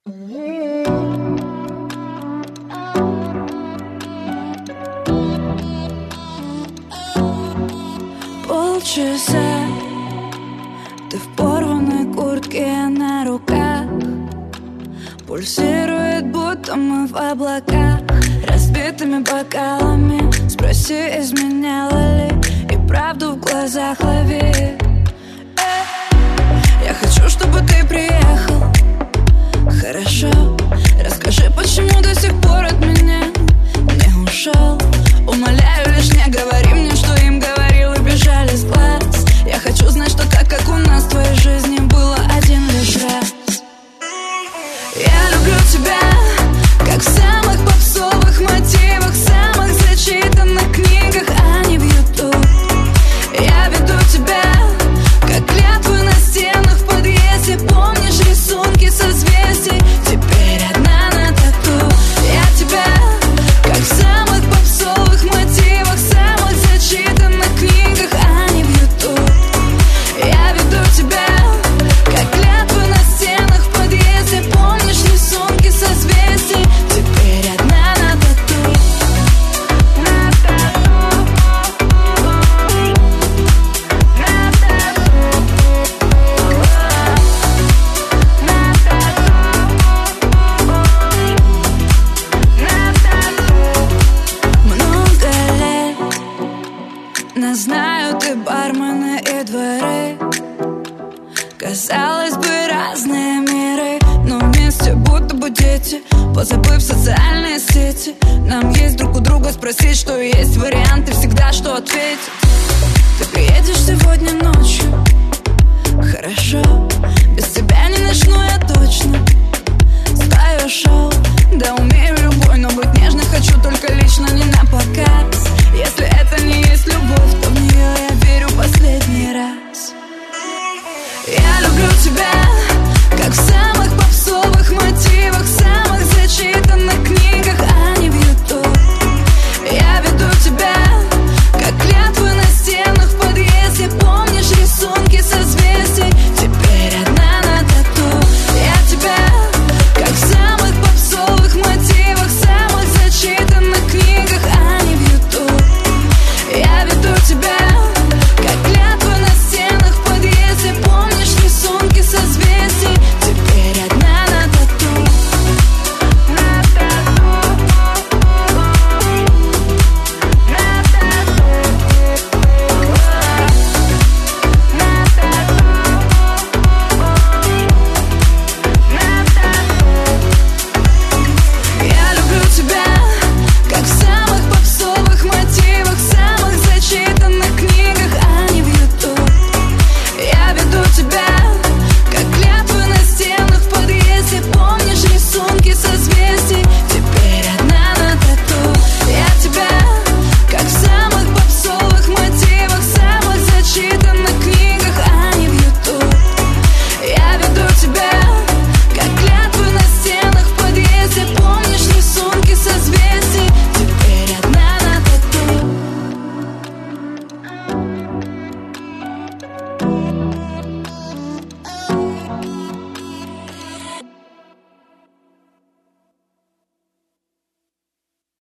Полчаса ты в порванной куртке, на руках пульсирует, будто мы в облаках. Разбитыми бокалами спроси, изменяла ли, и правду в глазах лови. Я хочу, чтобы ты приехал. Хорошо, расскажи, почему до сих пор от меня не ушел. Умоляю, лишь не говори мне, что им говорил, и бежали с глаз. Я хочу знать, что так, как у нас в твоей жизни было один лишь раз. Я люблю тебя, как в самых попсовых мотивах, самых зачитанных книгах, а не в YouTube. Я веду тебя, как клятвы на стенах в подъезде. Помнишь рисунки созвездий? Теперь одна на тату. Я тебя, как в самых попсовых мотивах, самых зачитанных книгах, а не в YouTube. Я веду тебя, как клятвы на стенах в подъезде. Помнишь рисунки созвездий? Теперь одна на тату. На тату. На тату. На тату. Много лет нас знают и бармены, и дворы. Казалось бы, разные миры, но вместе будто бы дети, позабыв социальные сети. Нам есть друг у друга спросить, что есть варианты, всегда что ответить. Ты приедешь сегодня ночью? Хорошо, без тебя не начну я